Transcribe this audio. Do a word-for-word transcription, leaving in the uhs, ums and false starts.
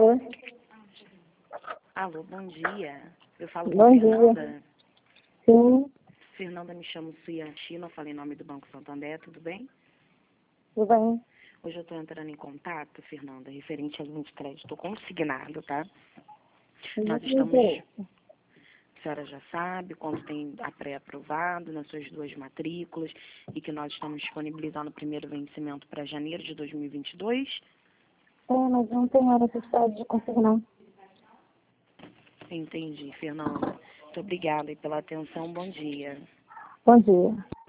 Alô? Alô, bom dia. Eu falo com Bom Fernanda. dia. Sim, Fernanda, me chamo Suyantina, eu falei em nome do Banco Santander, tudo bem? tudo bem. Hoje eu estou entrando em contato, Fernanda, referente à linha de crédito consignado, tá? Nós Muito estamos, interesse. a senhora já sabe, quando tem a pré-aprovado nas suas duas matrículas e que nós estamos disponibilizando o primeiro vencimento para janeiro de dois mil e vinte e dois. É, mas não tenho a necessidade de consignar. Entendi, Fernanda. Muito obrigada aí pela atenção, bom dia. Bom dia.